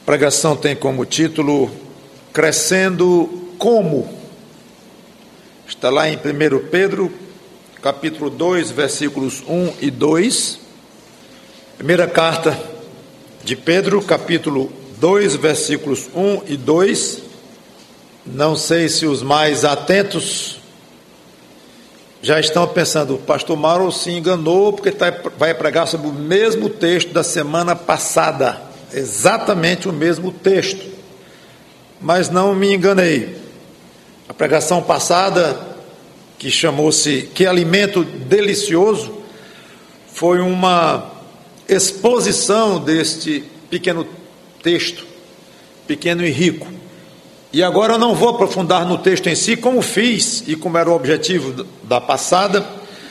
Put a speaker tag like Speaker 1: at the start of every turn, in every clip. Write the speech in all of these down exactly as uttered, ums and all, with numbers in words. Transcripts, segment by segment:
Speaker 1: pregação tem como título Crescendo Como? Está lá em primeiro Pedro, capítulo dois, versículos um e dois. Primeira carta de Pedro, capítulo dois, versículos um e dois. Não sei se os mais atentos já estão pensando, o pastor Mauro se enganou porque tá, vai pregar sobre o mesmo texto da semana passada, exatamente o mesmo texto, mas não me enganei. A pregação passada, que chamou-se Que Alimento Delicioso, foi uma exposição deste pequeno texto, pequeno e rico. E agora eu não vou aprofundar no texto em si, como fiz e como era o objetivo da passada,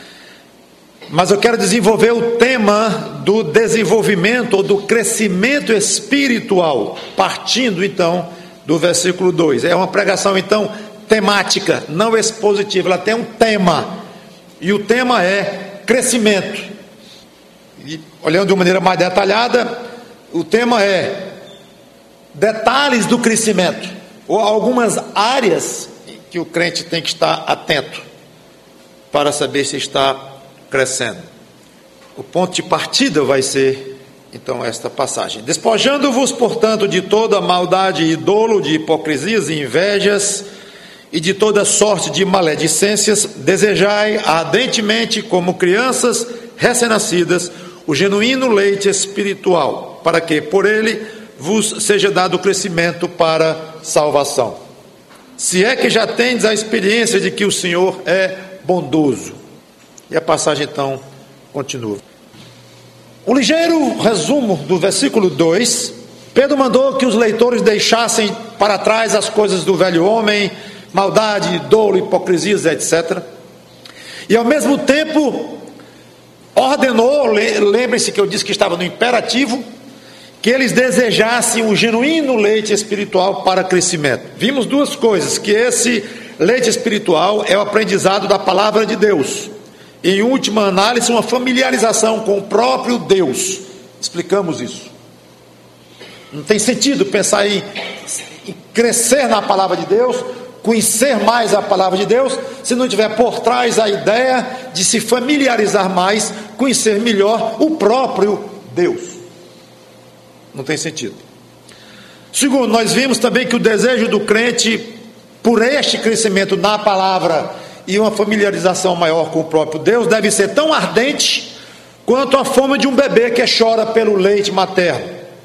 Speaker 1: mas eu quero desenvolver o tema do desenvolvimento ou do crescimento espiritual, partindo então do versículo dois. É uma pregação então temática, não expositiva, ela tem um tema, e o tema é crescimento. E olhando de uma maneira mais detalhada, o tema é detalhes do crescimento, ou algumas áreas que o crente tem que estar atento para saber se está crescendo. O ponto de partida vai ser então esta passagem: despojando-vos, portanto, de toda maldade e dolo, de hipocrisias e invejas, e de toda sorte de maledicências, desejai ardentemente, como crianças recém-nascidas, o genuíno leite espiritual, para que por ele vos seja dado crescimento para salvação, se é que já tendes a experiência de que o Senhor é bondoso. E a passagem então continua. Um ligeiro resumo do versículo dois. Pedro mandou que os leitores deixassem para trás as coisas do velho homem, maldade, dolo, hipocrisias, etcétera. E ao mesmo tempo ordenou, lembrem-se que eu disse que estava no imperativo, que eles desejassem o genuíno leite espiritual para crescimento. Vimos duas coisas: que esse leite espiritual é o aprendizado da palavra de Deus, e em última análise uma familiarização com o próprio Deus. Explicamos isso. Não tem sentido pensar em, em crescer na palavra de Deus, conhecer mais a palavra de Deus, se não tiver por trás a ideia de se familiarizar mais, conhecer melhor o próprio Deus. Não tem sentido. Segundo, nós vimos também que o desejo do crente por este crescimento na palavra e uma familiarização maior com o próprio Deus deve ser tão ardente quanto a fome de um bebê que chora pelo leite materno.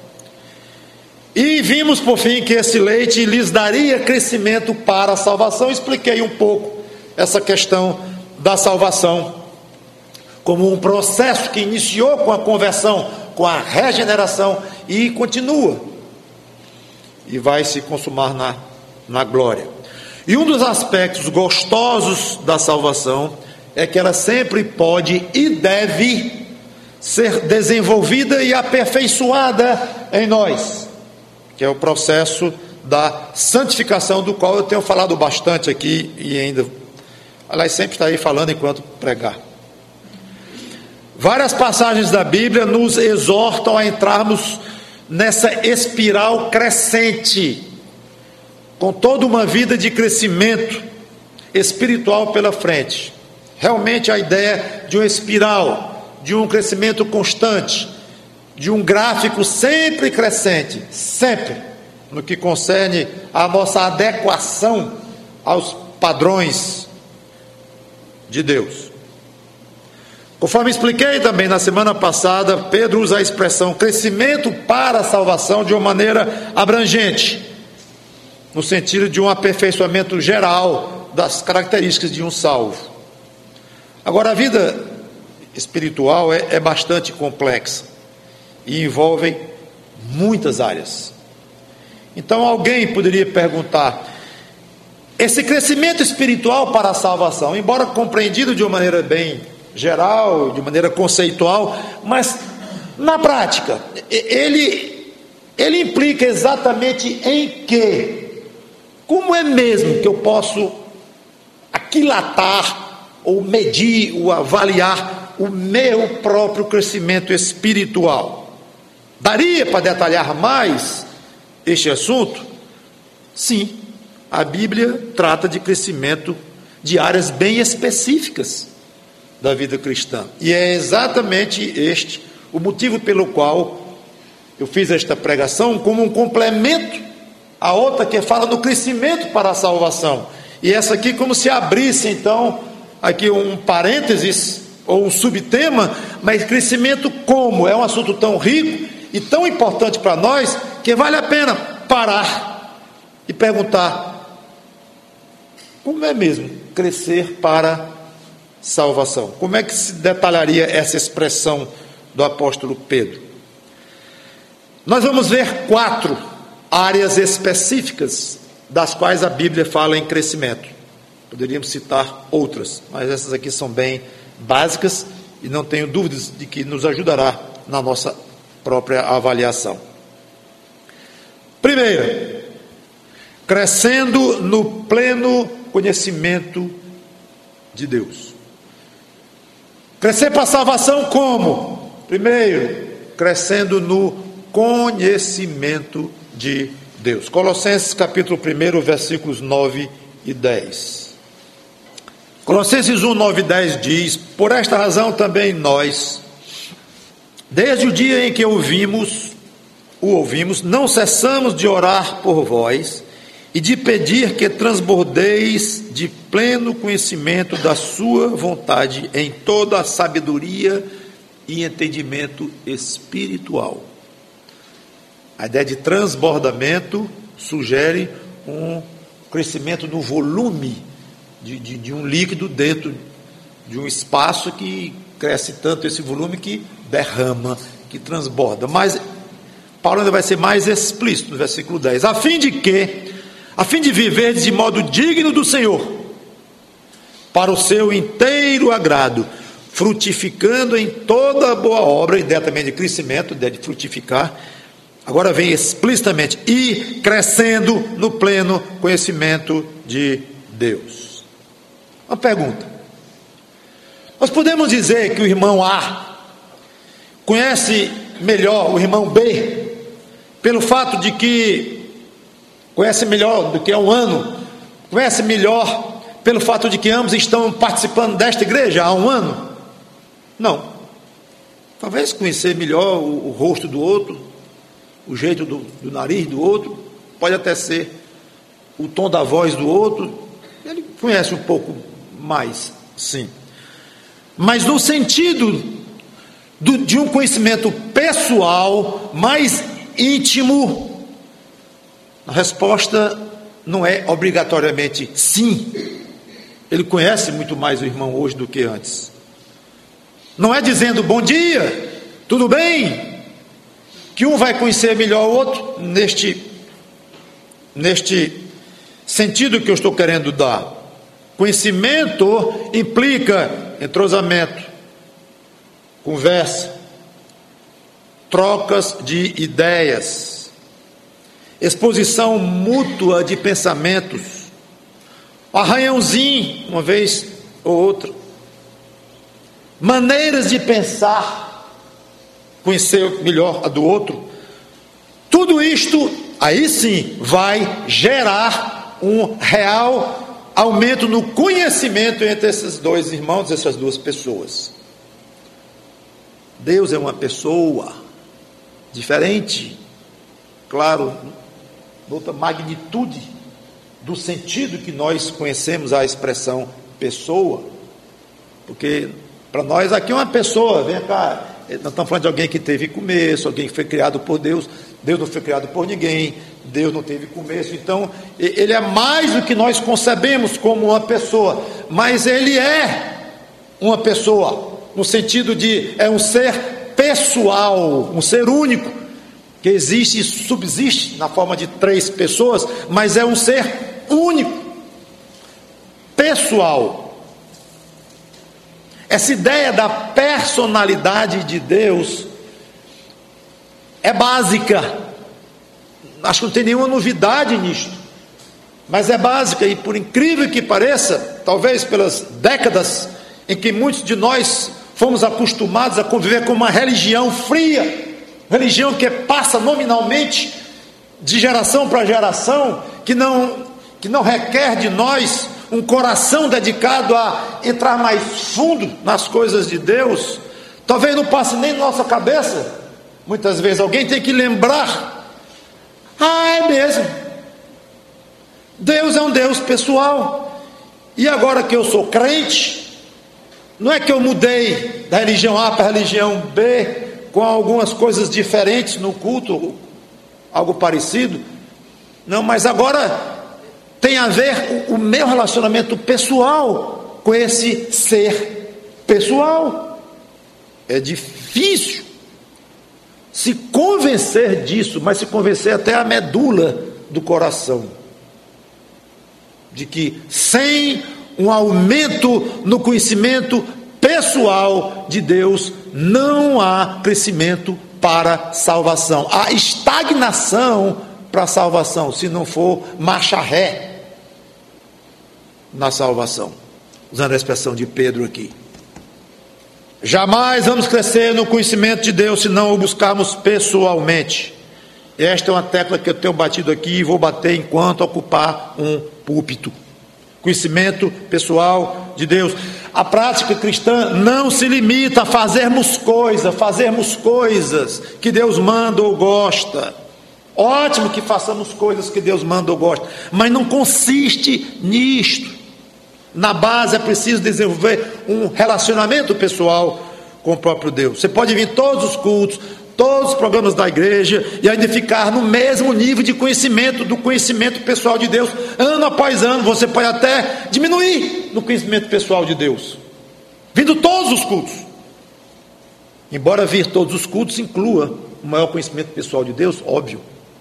Speaker 1: E vimos por fim que esse leite lhes daria crescimento para a salvação. Expliquei um pouco essa questão da salvação como um processo que iniciou com a conversão, com a regeneração, e continua e vai se consumar na, na glória. E um dos aspectos gostosos da salvação é que ela sempre pode e deve ser desenvolvida e aperfeiçoada em nós, que é o processo da santificação, do qual eu tenho falado bastante aqui e ainda, aliás, sempre está aí falando enquanto pregar. Várias passagens da Bíblia nos exortam a entrarmos nessa espiral crescente, com toda uma vida de crescimento espiritual pela frente. Realmente a ideia de uma espiral, de um crescimento constante, de um gráfico sempre crescente, sempre, no que concerne a nossa adequação aos padrões de Deus. Conforme expliquei também na semana passada, Pedro usa a expressão crescimento para a salvação de uma maneira abrangente, no sentido de um aperfeiçoamento geral das características de um salvo. Agora, a vida espiritual é, é bastante complexa e envolve muitas áreas. Então alguém poderia perguntar: esse crescimento espiritual para a salvação, embora compreendido de uma maneira bem geral, de maneira conceitual, mas na prática, ele, ele implica exatamente em quê? Como é mesmo que eu posso aquilatar, ou medir, ou avaliar o meu próprio crescimento espiritual? Daria para detalhar mais? este assunto? Sim, a Bíblia trata de crescimento de áreas bem específicas da vida cristã. E é exatamente este o motivo pelo qual eu fiz esta pregação, como um complemento à outra que fala do crescimento para a salvação. E essa aqui como se abrisse então aqui um parênteses ou um subtema, mas crescimento como? É um assunto tão rico e tão importante para nós que vale a pena parar e perguntar: como é mesmo crescer para salvação? Como é que se detalharia essa expressão do apóstolo Pedro? Nós vamos ver quatro áreas específicas das quais a Bíblia fala em crescimento. Poderíamos citar outras, mas essas aqui são bem básicas e não tenho dúvidas de que nos ajudará na nossa própria avaliação. Primeiro, crescendo no pleno conhecimento de Deus. Crescer para a salvação como? Primeiro, crescendo no conhecimento de Deus. Colossenses capítulo um, versículos nove e dez. Colossenses um, nove e dez diz: por esta razão também nós, desde o dia em que ouvimos, o ouvimos, não cessamos de orar por vós e de pedir que transbordeis de pleno conhecimento da sua vontade em toda a sabedoria e entendimento espiritual. A ideia de transbordamento sugere um crescimento no volume de, de, de um líquido dentro de um espaço que cresce tanto esse volume que derrama, que transborda. Mas Paulo ainda vai ser mais explícito no versículo dez, a fim de que, a fim de viver de modo digno do Senhor, para o seu inteiro agrado, frutificando em toda boa obra, ideia também de crescimento, ideia de frutificar. Agora vem explicitamente: e crescendo no pleno conhecimento de Deus. Uma pergunta: nós podemos dizer que o irmão A conhece melhor o irmão B, pelo fato de que conhece melhor do que há um ano, conhece melhor pelo fato de que ambos estão participando desta igreja há um ano? Não. Talvez conhecer melhor o, o rosto do outro, o jeito do, do nariz do outro, pode até ser o tom da voz do outro, ele conhece um pouco mais, sim. Mas no sentido do, de um conhecimento pessoal, mais íntimo, a resposta não é obrigatoriamente sim. Ele conhece muito mais o irmão hoje do que antes. Não é dizendo bom dia, tudo bem, que um vai conhecer melhor o outro, neste, neste sentido que eu estou querendo dar. Conhecimento implica entrosamento, conversa, trocas de ideias, exposição mútua de pensamentos, arranhãozinho, uma vez ou outra, maneiras de pensar, conhecer melhor a do outro. Tudo isto, aí sim, vai gerar um real aumento no conhecimento entre esses dois irmãos, essas duas pessoas. Deus é uma pessoa diferente, claro, outra magnitude do sentido que nós conhecemos a expressão pessoa, porque para nós aqui é uma pessoa, vem cá, nós estamos falando de alguém que teve começo, alguém que foi criado por Deus. Deus não foi criado por ninguém, Deus não teve começo, então ele é mais do que nós concebemos como uma pessoa, mas ele é uma pessoa, no sentido de é um ser pessoal, um ser único, que existe e subsiste na forma de três pessoas, mas é um ser único, pessoal. Essa ideia da personalidade de Deus é básica, acho que não tem nenhuma novidade nisto, mas é básica, e por incrível que pareça, talvez pelas décadas em que muitos de nós fomos acostumados a conviver com uma religião fria, religião que passa nominalmente de geração para geração, que não, que não requer de nós um coração dedicado a entrar mais fundo nas coisas de Deus, talvez não passe nem na nossa cabeça. Muitas vezes alguém tem que lembrar: ah, é mesmo, Deus é um Deus pessoal, e agora que eu sou crente, não é que eu mudei da religião A para a religião B, com algumas coisas diferentes no culto, algo parecido, não, mas agora tem a ver o, o meu relacionamento pessoal com esse ser pessoal. É difícil se convencer disso, mas se convencer até a medula do coração, de que sem um aumento no conhecimento pessoal de Deus, não há crescimento para salvação. Há estagnação para a salvação, se não for marcha ré na salvação, usando a expressão de Pedro aqui. Jamais vamos crescer no conhecimento de Deus se não o buscarmos pessoalmente. Esta é uma tecla que eu tenho batido aqui e vou bater enquanto ocupar um púlpito. Conhecimento pessoal de Deus. A prática cristã não se limita a fazermos coisas, fazermos coisas que Deus manda ou gosta. Ótimo que façamos coisas que Deus manda ou gosta, mas não consiste nisto. Na base é preciso desenvolver um relacionamento pessoal com o próprio Deus. Você pode vir em todos os cultos, todos os programas da igreja, e ainda ficar no mesmo nível de conhecimento, do conhecimento pessoal de Deus, ano após ano. Você pode até diminuir no conhecimento pessoal de Deus, vindo todos os cultos, embora vir todos os cultos inclua o maior conhecimento pessoal de Deus, óbvio,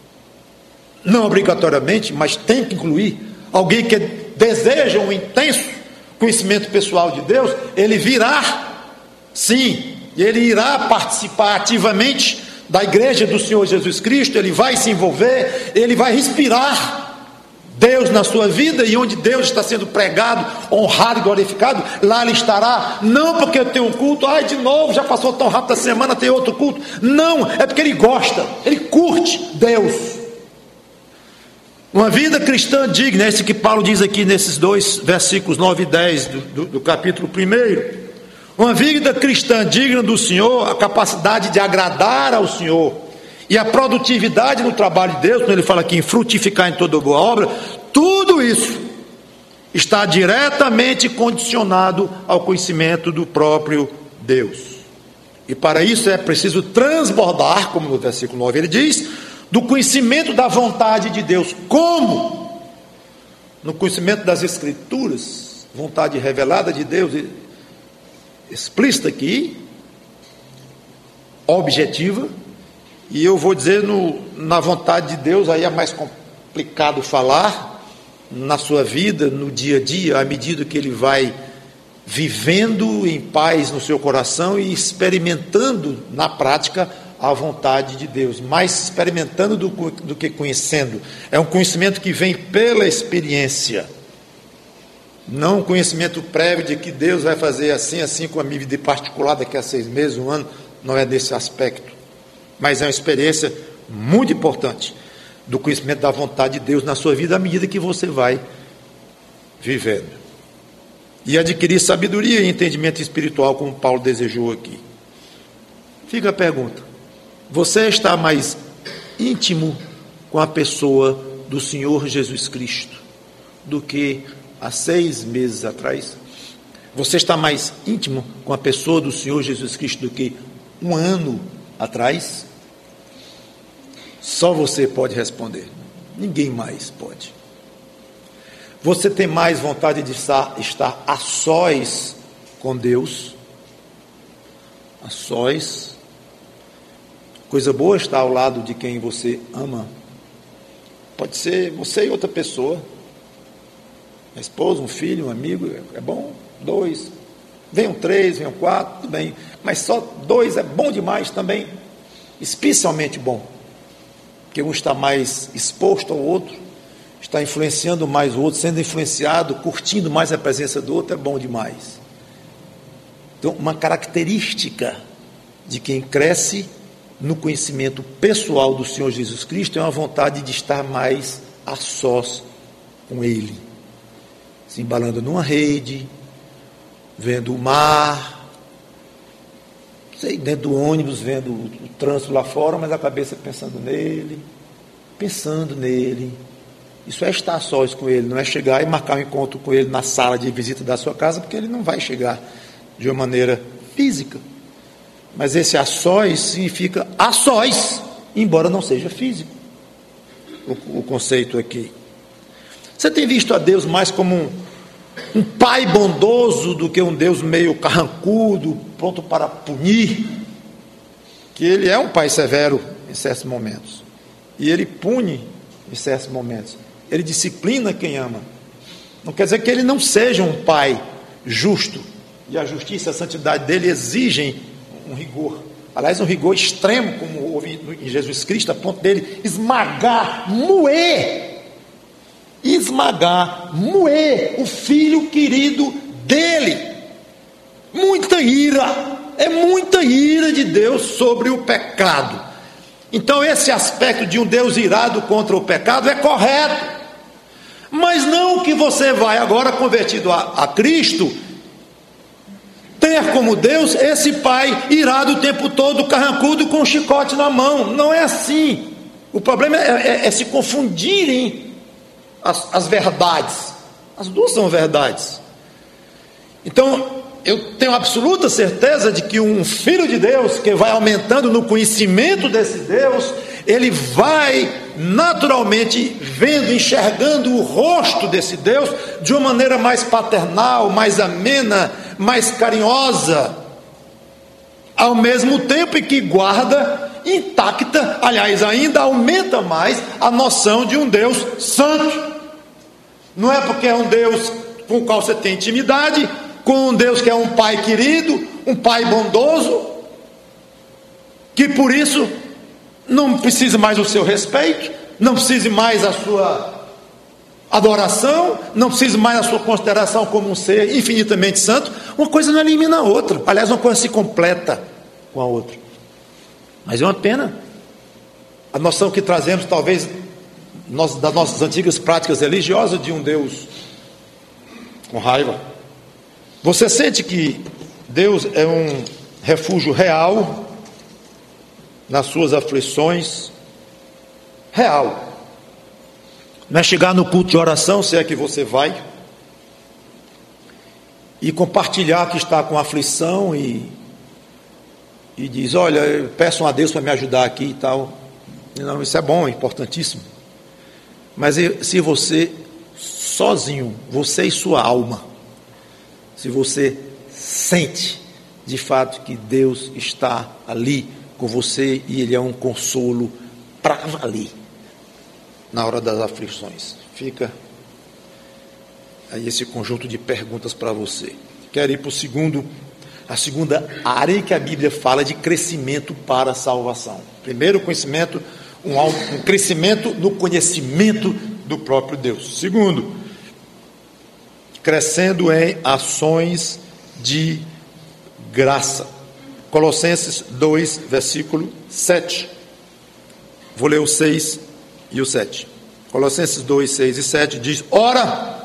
Speaker 1: não obrigatoriamente, mas tem que incluir. Alguém que deseja um intenso conhecimento pessoal de Deus, ele virá, sim, e ele irá participar ativamente da igreja do Senhor Jesus Cristo, ele vai se envolver, ele vai respirar Deus na sua vida, e onde Deus está sendo pregado, honrado e glorificado, lá ele estará. Não porque eu tenho um culto, ai, de novo, já passou tão rápido a semana, tem outro culto. Não, é porque ele gosta, ele curte Deus. Uma vida cristã digna, é isso que Paulo diz aqui nesses dois versículos nove e dez do, do, do capítulo primeiro. Uma vida cristã digna do Senhor, a capacidade de agradar ao Senhor e a produtividade no trabalho de Deus, quando ele fala aqui em frutificar em toda boa obra, tudo isso está diretamente condicionado ao conhecimento do próprio Deus. E para isso é preciso transbordar, como no versículo nove ele diz, do conhecimento da vontade de Deus. Como? No conhecimento das Escrituras, vontade revelada de Deus, explícita aqui, objetiva, e eu vou dizer no, na vontade de Deus, aí é mais complicado falar, na sua vida, no dia a dia, à medida que ele vai vivendo em paz no seu coração e experimentando na prática a vontade de Deus, mais experimentando do, do que conhecendo. É um conhecimento que vem pela experiência, não um conhecimento prévio de que Deus vai fazer assim, assim com a minha vida particular daqui a seis meses, um ano. Não é desse aspecto, mas é uma experiência muito importante do conhecimento da vontade de Deus na sua vida, à medida que você vai vivendo e adquirir sabedoria e entendimento espiritual, como Paulo desejou aqui. Fica a pergunta: você está mais íntimo com a pessoa do Senhor Jesus Cristo do que há seis meses atrás? Você está mais íntimo com a pessoa do Senhor Jesus Cristo do que um ano atrás? Só você pode responder, ninguém mais pode. Você tem mais vontade de estar, estar a sós com Deus? A sós? Coisa boa estar ao lado de quem você ama. Pode ser você e outra pessoa, uma esposa, um filho, um amigo, é bom, dois, venham três, venham quatro, tudo bem, mas só dois é bom demais também, especialmente bom, porque um está mais exposto ao outro, está influenciando mais o outro, sendo influenciado, curtindo mais a presença do outro, é bom demais. Então, uma característica de quem cresce no conhecimento pessoal do Senhor Jesus Cristo é uma vontade de estar mais a sós com Ele, se embalando numa rede, vendo o mar, sei, dentro do ônibus, vendo o, o trânsito lá fora, mas a cabeça pensando nele, pensando nele. Isso é estar a sós com Ele, não é chegar e marcar um encontro com Ele na sala de visita da sua casa, porque Ele não vai chegar de uma maneira física. Mas esse a sós significa a sós, embora não seja físico. O, o conceito aqui. Você tem visto a Deus mais como um, um pai bondoso do que um Deus meio carrancudo, pronto para punir? Que Ele é um pai severo em certos momentos. E Ele pune em certos momentos. Ele disciplina quem ama. Não quer dizer que Ele não seja um pai justo. E a justiça e a santidade dele exigem um rigor. Aliás, um rigor extremo, como houve em Jesus Cristo, a ponto dele esmagar, moer, esmagar, moer o filho querido dele. Muita ira, é muita ira de Deus sobre o pecado. Então esse aspecto de um Deus irado contra o pecado é correto, mas não que você vai agora convertido a, a Cristo, ter como Deus esse pai irado o tempo todo, carrancudo, com um chicote na mão. Não é assim. O problema é, é, é se confundirem as, as verdades. As duas são verdades. Então, eu tenho absoluta certeza de que um filho de Deus, que vai aumentando no conhecimento desse Deus, ele vai naturalmente vendo, enxergando o rosto desse Deus de uma maneira mais paternal, mais amena, mais carinhosa, ao mesmo tempo em que guarda intacta, aliás, ainda aumenta mais a noção de um Deus santo. Não é porque é um Deus com o qual você tem intimidade, com um Deus que é um pai querido, um pai bondoso, que por isso não precisa mais do seu respeito, não precisa mais a sua adoração, não precisa mais a sua consideração como um ser infinitamente santo. Uma coisa não elimina a outra. Aliás, uma coisa se completa com a outra. Mas é uma pena a noção que trazemos, talvez, nós, das nossas antigas práticas religiosas, de um Deus com raiva. Você sente que Deus é um refúgio real nas suas aflições? Real. Não é chegar no culto de oração, se é que você vai, e compartilhar que está com aflição e, e diz, olha, eu peço a Deus para me ajudar aqui e tal. Não, isso é bom, é importantíssimo. Mas se você sozinho, você e sua alma, se você sente de fato que Deus está ali com você e Ele é um consolo para valer na hora das aflições, fica aí esse conjunto de perguntas para você. Quero ir para o segundo, a segunda área em que a Bíblia fala de crescimento para a salvação. Primeiro, conhecimento, um, um crescimento no conhecimento do próprio Deus. Segundo, crescendo em ações de graça. Colossenses dois, versículo sete. Vou ler o seis e o sete. Colossenses dois, seis e sete diz: ora,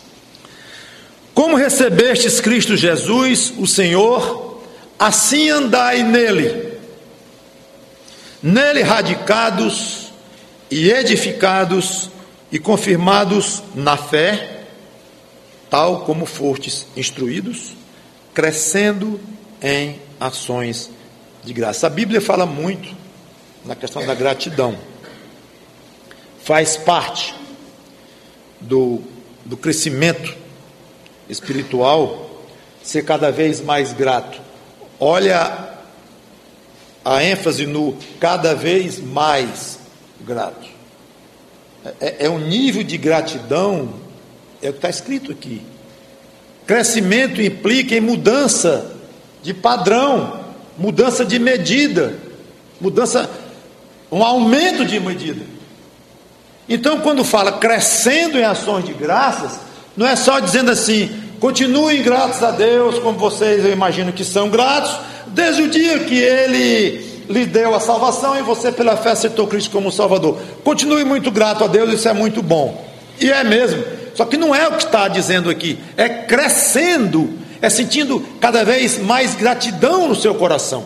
Speaker 1: como recebestes Cristo Jesus, o Senhor, assim andai nele, nele radicados e edificados e confirmados na fé, tal como fostes instruídos, crescendo em ações de graça. A Bíblia fala muito na questão da gratidão. Faz parte do, do crescimento espiritual ser cada vez mais grato. Olha a ênfase no cada vez mais grato. É, é um nível de gratidão, é o que está escrito aqui. Crescimento implica em mudança de padrão, mudança de medida, mudança, um aumento de medida. Então, quando fala crescendo em ações de graças, não é só dizendo assim, continuem gratos a Deus, como vocês, eu imagino que são gratos, desde o dia que Ele lhe deu a salvação e você pela fé aceitou Cristo como Salvador. Continue muito grato a Deus, isso é muito bom. E é mesmo, só que não é o que está dizendo aqui, é crescendo, é sentindo cada vez mais gratidão no seu coração.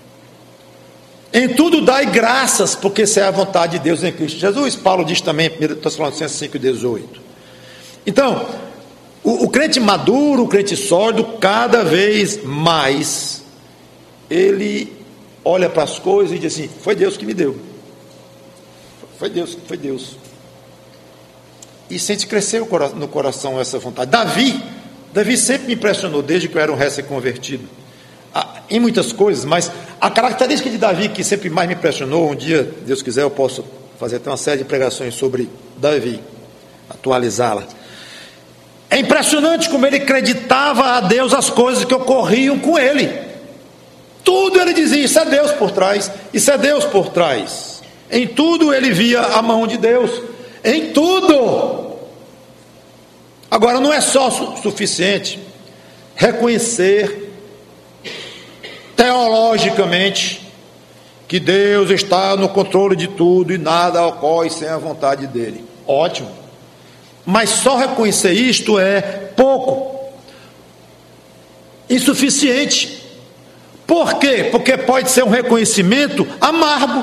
Speaker 1: Em tudo dai graças, porque essa é a vontade de Deus em Cristo Jesus. Paulo diz também em primeira Tessalonicenses cinco, dezoito. Então, o, o crente maduro, o crente sólido, cada vez mais, ele olha para as coisas e diz assim, foi Deus que me deu. Foi Deus, foi Deus. E sente crescer no coração essa vontade. Davi, Davi sempre me impressionou, desde que eu era um recém-convertido, em muitas coisas, mas a característica de Davi que sempre mais me impressionou, um dia, Deus quiser, eu posso fazer até uma série de pregações sobre Davi, atualizá-la. É impressionante como ele acreditava a Deus as coisas que ocorriam com ele. Tudo ele dizia, isso é Deus por trás, isso é Deus por trás. Em tudo ele via a mão de Deus, em tudo. Agora não é só su- suficiente reconhecer teologicamente que Deus está no controle de tudo e nada ocorre sem a vontade dele. Ótimo. Mas só reconhecer isto é pouco, insuficiente. Por quê? Porque pode ser um reconhecimento amargo.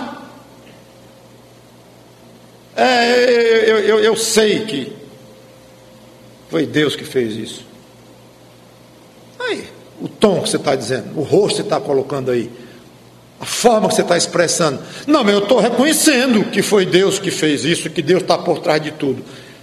Speaker 1: É, eu, eu, eu sei que foi Deus que fez isso. Aí, o tom que você está dizendo, o rosto que você está colocando aí, a forma que você está expressando. Não, mas eu estou reconhecendo que foi Deus que fez isso, que Deus está por trás de tudo.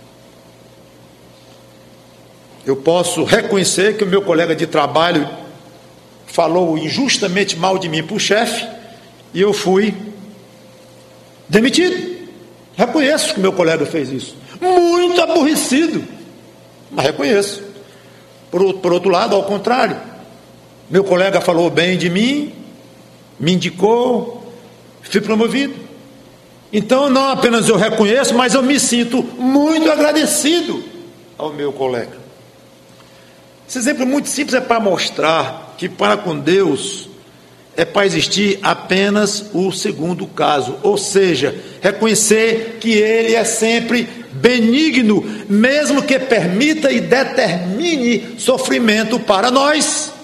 Speaker 1: Eu posso reconhecer que o meu colega de trabalho falou injustamente mal de mim para o chefe, e eu fui demitido. Reconheço que meu colega fez isso. Muito aborrecido, mas reconheço. Por, por outro lado, ao contrário, meu colega falou bem de mim, me indicou, fui promovido. Então não apenas eu reconheço, mas eu me sinto muito agradecido ao meu colega. Esse exemplo muito simples é para mostrar que para com Deus é para existir apenas o segundo caso, ou seja, reconhecer que Ele é sempre benigno, mesmo que permita e determine sofrimento para nós.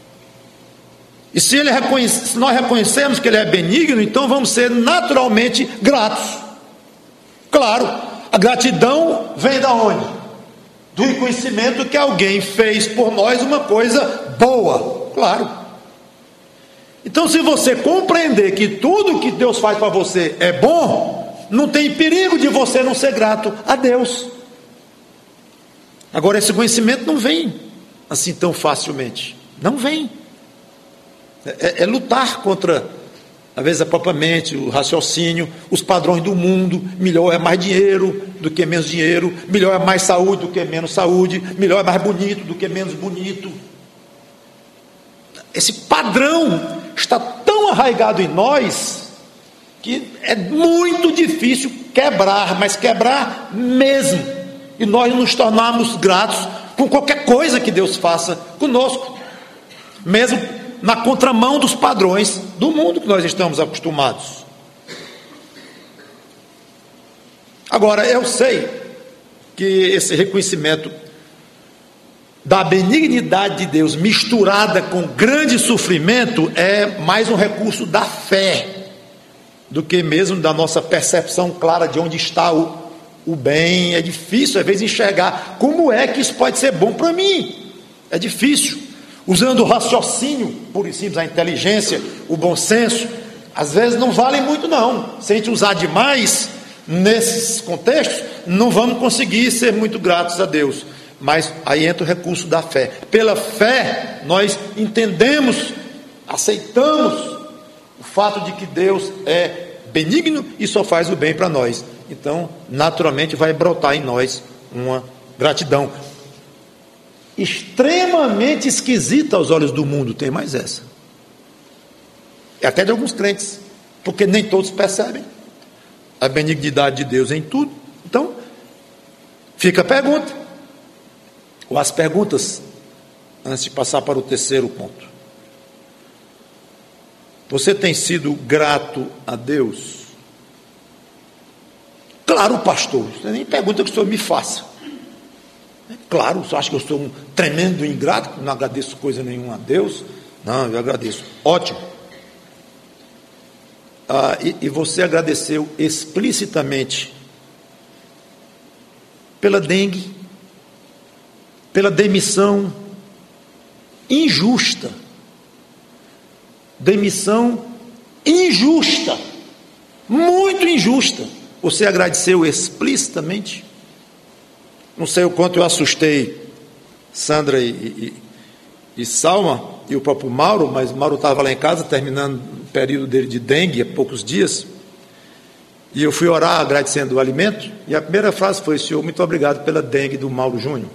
Speaker 1: E se, ele reconhece, se nós reconhecemos que Ele é benigno, então vamos ser naturalmente gratos. Claro, a gratidão vem da onde? Do reconhecimento que alguém fez por nós uma coisa boa, claro. Então, se você compreender que tudo que Deus faz para você é bom, não tem perigo de você não ser grato a Deus. Agora, esse conhecimento não vem assim tão facilmente. Não vem. É, é lutar contra, às vezes, a própria mente, o raciocínio, os padrões do mundo. Melhor é mais dinheiro do que menos dinheiro. Melhor é mais saúde do que menos saúde. Melhor é mais bonito do que menos bonito. Esse padrão está tão arraigado em nós que é muito difícil quebrar, mas quebrar mesmo, e nós nos tornarmos gratos com qualquer coisa que Deus faça conosco, mesmo na contramão dos padrões do mundo que nós estamos acostumados. Agora, eu sei que esse reconhecimento da benignidade de Deus misturada com grande sofrimento é mais um recurso da fé do que mesmo da nossa percepção clara de onde está o, o bem. É difícil às vezes enxergar como é que isso pode ser bom para mim. É difícil, usando o raciocínio puro e simples, a inteligência, o bom senso, às vezes não vale muito não. Se a gente usar demais nesses contextos, não vamos conseguir ser muito gratos a Deus. Mas aí entra o recurso da fé. Pela fé, nós entendemos, aceitamos o fato de que Deus é benigno e só faz o bem para nós. Então, naturalmente, vai brotar em nós uma gratidão extremamente esquisita aos olhos do mundo. Tem mais essa. É até de alguns crentes, porque nem todos percebem a benignidade de Deus em tudo. Então, fica a pergunta. Ou as perguntas, antes de passar para o terceiro ponto. Você tem sido grato a Deus? Claro, pastor, você nem pergunta que o senhor me faça. É claro, você acha que eu sou um tremendo ingrato, que não agradeço coisa nenhuma a Deus? Não, eu agradeço. Ótimo. Ah, e, e você agradeceu explicitamente pela dengue, pela demissão injusta, demissão injusta, muito injusta. Você agradeceu explicitamente? Não sei o quanto eu assustei Sandra e, e, e Salma e o próprio Mauro, mas Mauro estava lá em casa terminando o período dele de dengue há poucos dias, e eu fui orar agradecendo o alimento, e a primeira frase foi: Senhor, muito obrigado pela dengue do Mauro Júnior.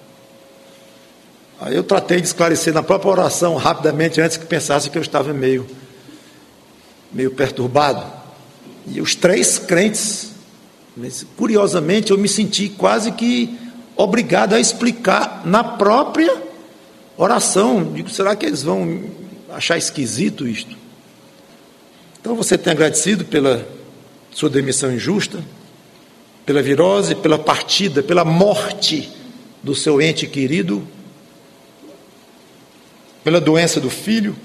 Speaker 1: Aí eu tratei de esclarecer na própria oração rapidamente, antes que pensasse que eu estava meio, meio perturbado. E os três crentes, mas, curiosamente, eu me senti quase que obrigado a explicar na própria oração. Digo, será que eles vão achar esquisito isto? Então você tem agradecido pela sua demissão injusta, pela virose, pela partida, pela morte do seu ente querido, pela doença do filho.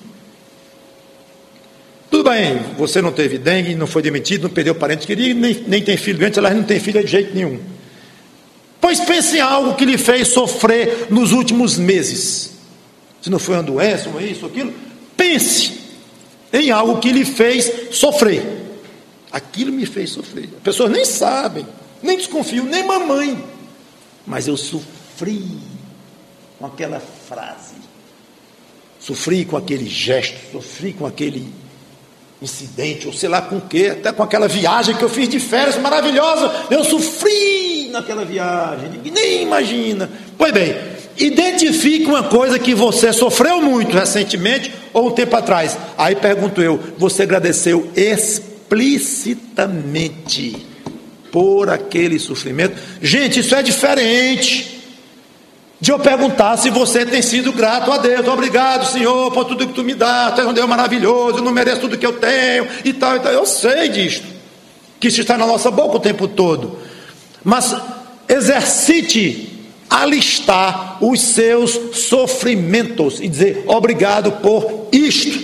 Speaker 1: Tudo bem, você não teve dengue, não foi demitido, não perdeu parente querido, nem, nem tem filho doente, ela não tem filho de jeito nenhum. Pois pense em algo que lhe fez sofrer nos últimos meses. Se não foi uma doença, uma isso, aquilo, pense em algo que lhe fez sofrer. Aquilo me fez sofrer. As pessoas nem sabem, nem desconfiam, nem mamãe. Mas eu sofri com aquela frase, sofri com aquele gesto, sofri com aquele incidente, ou sei lá com o quê, até com aquela viagem que eu fiz de férias maravilhosa. Eu sofri naquela viagem, ninguém nem imagina. Pois bem, identifique uma coisa que você sofreu muito recentemente ou um tempo atrás. Aí pergunto eu, você agradeceu explicitamente por aquele sofrimento? Gente, isso é diferente de eu perguntar se você tem sido grato a Deus. Obrigado, Senhor, por tudo que tu me dá. Tu és um Deus maravilhoso, eu não mereço tudo que eu tenho, e tal, e tal. Eu sei disto, que isso está na nossa boca o tempo todo. Mas exercite a listar os seus sofrimentos e dizer: obrigado por isto.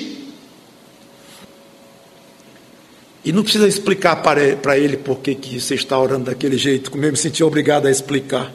Speaker 1: E não precisa explicar para ele por que que você está orando daquele jeito, como eu me senti obrigado a explicar.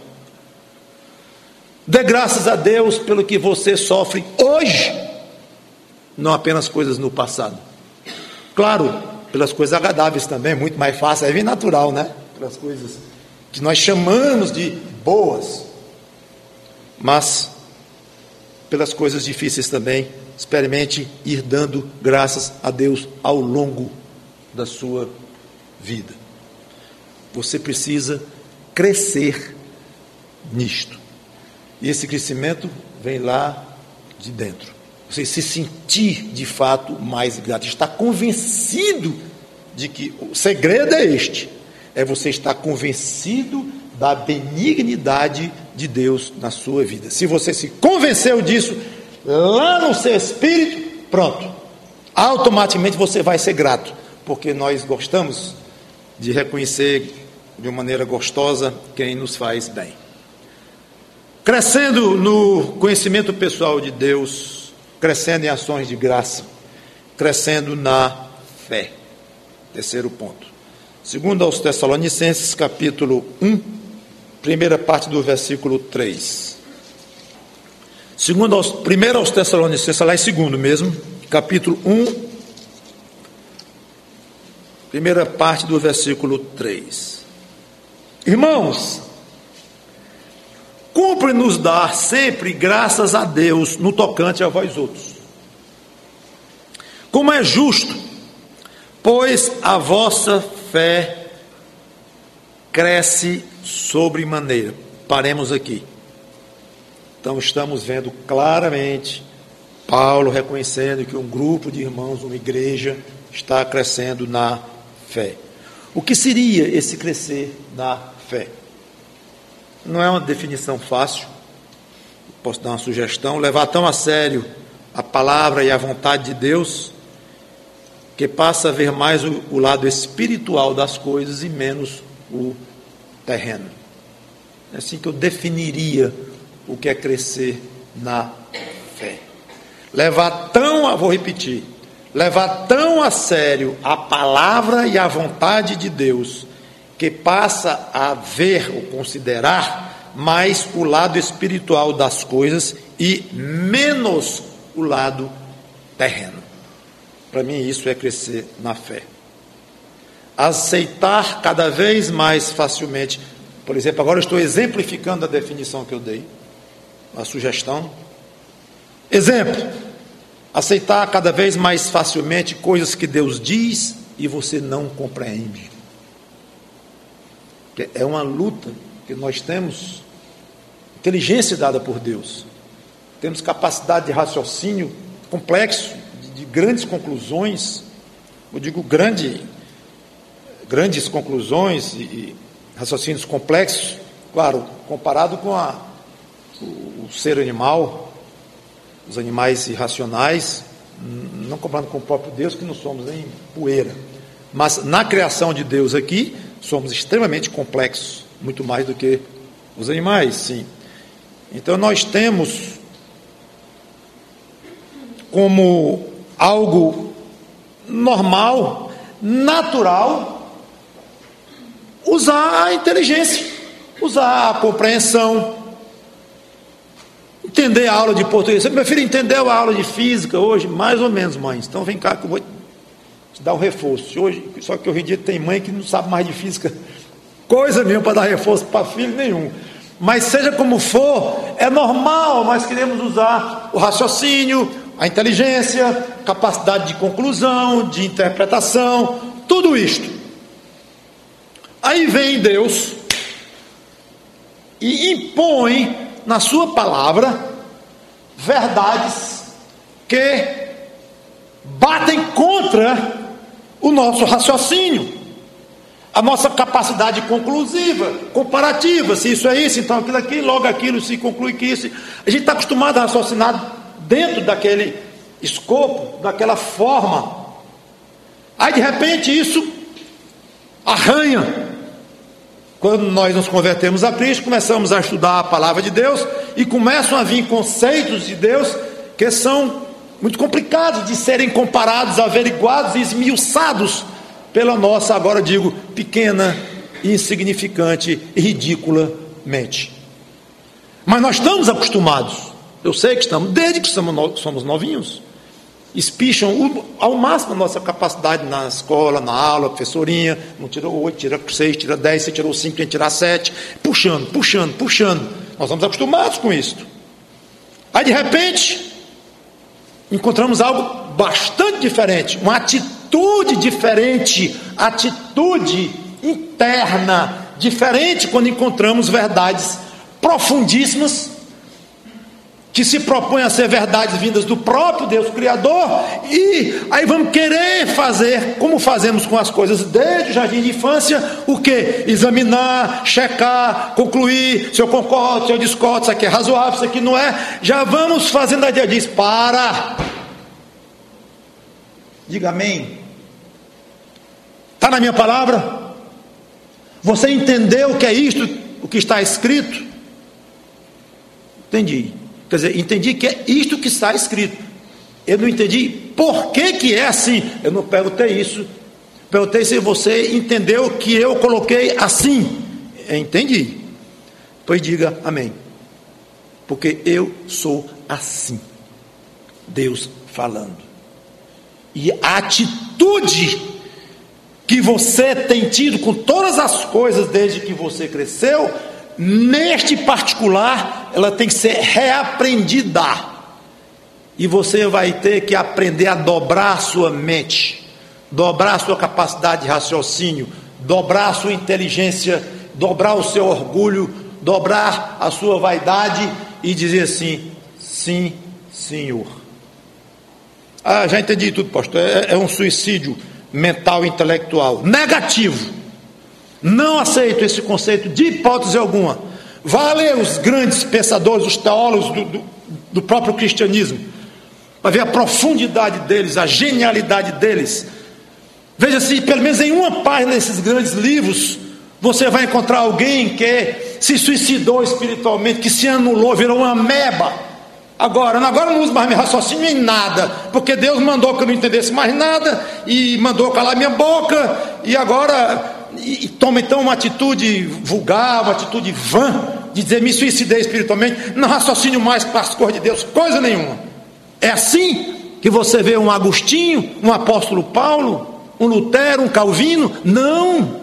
Speaker 1: Dê graças a Deus pelo que você sofre hoje, não apenas coisas no passado. Claro, pelas coisas agradáveis também, muito mais fácil, é bem natural, né? Pelas coisas que nós chamamos de boas. Mas, pelas coisas difíceis também, experimente ir dando graças a Deus ao longo da sua vida. Você precisa crescer nisto. E esse crescimento vem lá de dentro. Você se sentir de fato mais grato, estar convencido de que o segredo é este, é você estar convencido da benignidade de Deus na sua vida. Se você se convenceu disso, lá no seu espírito, pronto, automaticamente você vai ser grato, porque nós gostamos de reconhecer de uma maneira gostosa quem nos faz bem. Crescendo no conhecimento pessoal de Deus, crescendo em ações de graça, crescendo na fé. Terceiro ponto. Segundo aos Tessalonicenses, capítulo um, primeira parte do versículo três. Segundo aos, primeiro aos Tessalonicenses, lá em segundo mesmo, capítulo um, primeira parte do versículo três. Irmãos, cumpre-nos dar sempre graças a Deus no tocante a vós outros, como é justo, pois a vossa fé cresce sobremaneira. Paremos aqui. Então estamos vendo claramente Paulo reconhecendo que um grupo de irmãos, uma igreja, está crescendo na fé. O que seria esse crescer na fé? Não é uma definição fácil. Posso dar uma sugestão: levar tão a sério a palavra e a vontade de Deus, que passa a ver mais o, o lado espiritual das coisas e menos o terreno. É assim que eu definiria o que é crescer na fé. Levar tão, vou repetir, levar tão a sério a palavra e a vontade de Deus, que passa a ver ou considerar mais o lado espiritual das coisas e menos o lado terreno. Para mim isso é crescer na fé. Aceitar cada vez mais facilmente, por exemplo, agora eu estou exemplificando a definição que eu dei, a sugestão. Exemplo, aceitar cada vez mais facilmente coisas que Deus diz e você não compreende. É uma luta que nós temos, inteligência dada por Deus, temos capacidade de raciocínio complexo, de, de grandes conclusões, eu digo grande, grandes conclusões e, e raciocínios complexos, claro, comparado com a, o, o ser animal, os animais irracionais, não comparando com o próprio Deus, que não somos nem poeira, mas na criação de Deus aqui, somos extremamente complexos, muito mais do que os animais, sim. Então nós temos como algo normal, natural, usar a inteligência, usar a compreensão, entender a aula de português. Meu filho entendeu a aula de física hoje? Mais ou menos, mãe. Então vem cá que eu vou te dar um reforço. Hoje, só que hoje em dia tem mãe que não sabe mais de física, coisa mesmo para dar reforço para filho nenhum. Mas seja como for, é normal, nós queremos usar o raciocínio, a inteligência, capacidade de conclusão, de interpretação, tudo isto. Aí vem Deus e impõe na sua palavra verdades que batem contra o nosso raciocínio, a nossa capacidade conclusiva, comparativa, se isso é isso, então aquilo aqui, logo aquilo se conclui que isso. A gente está acostumado a raciocinar dentro daquele escopo, daquela forma. Aí de repente isso arranha. Quando nós nos convertemos a Cristo, começamos a estudar a palavra de Deus e começam a vir conceitos de Deus que são muito complicados de serem comparados, averiguados e esmiuçados pela nossa, agora digo, pequena, insignificante e ridiculamente. Mas nós estamos acostumados, eu sei que estamos, desde que somos novinhos, espicham ao máximo a nossa capacidade na escola, na aula, professorinha, não tirou oito, tira seis, tira dez, você tirou cinco, tem que tirar sete, puxando, puxando, puxando. Nós estamos acostumados com isso. Aí de repente, encontramos algo bastante diferente, uma atitude diferente, atitude interna diferente quando encontramos verdades profundíssimas, que se propõem a ser verdades vindas do próprio Deus Criador, e aí vamos querer fazer, como fazemos com as coisas desde o jardim de infância, o que? Examinar, checar, concluir, se eu concordo, se eu discordo, isso aqui é razoável, isso aqui não é, já vamos fazendo a dia diz, para, diga amém, está na minha palavra, você entendeu o que é isto, o que está escrito? Entendi. Quer dizer, entendi que é isto que está escrito. Eu não entendi por que que é assim. Eu não perguntei isso. Perguntei se você entendeu que eu coloquei assim. Eu entendi. Pois diga amém. Porque eu sou assim. Deus falando. E a atitude que você tem tido com todas as coisas desde que você cresceu, neste particular, ela tem que ser reaprendida. E você vai ter que aprender a dobrar a sua mente, dobrar a sua capacidade de raciocínio, dobrar a sua inteligência, dobrar o seu orgulho, dobrar a sua vaidade e dizer assim: sim, Senhor. Ah, já entendi tudo, pastor. É, é um suicídio mental e intelectual negativo. Não aceito esse conceito de hipótese alguma. Vá ler os grandes pensadores, os teólogos do, do, do próprio cristianismo, para ver a profundidade deles, a genialidade deles, Veja se pelo menos em uma página desses grandes livros você vai encontrar alguém que se suicidou espiritualmente, que se anulou, virou uma ameba. Agora, agora não uso mais meu raciocínio em nada, porque Deus mandou que eu não entendesse mais nada, e mandou calar minha boca, e agora e, e toma então uma atitude vulgar, uma atitude vã, de dizer me suicidei espiritualmente, não raciocínio mais para as coisas de Deus, coisa nenhuma. É assim que você vê um Agostinho, um apóstolo Paulo, um Lutero, um Calvino? Não.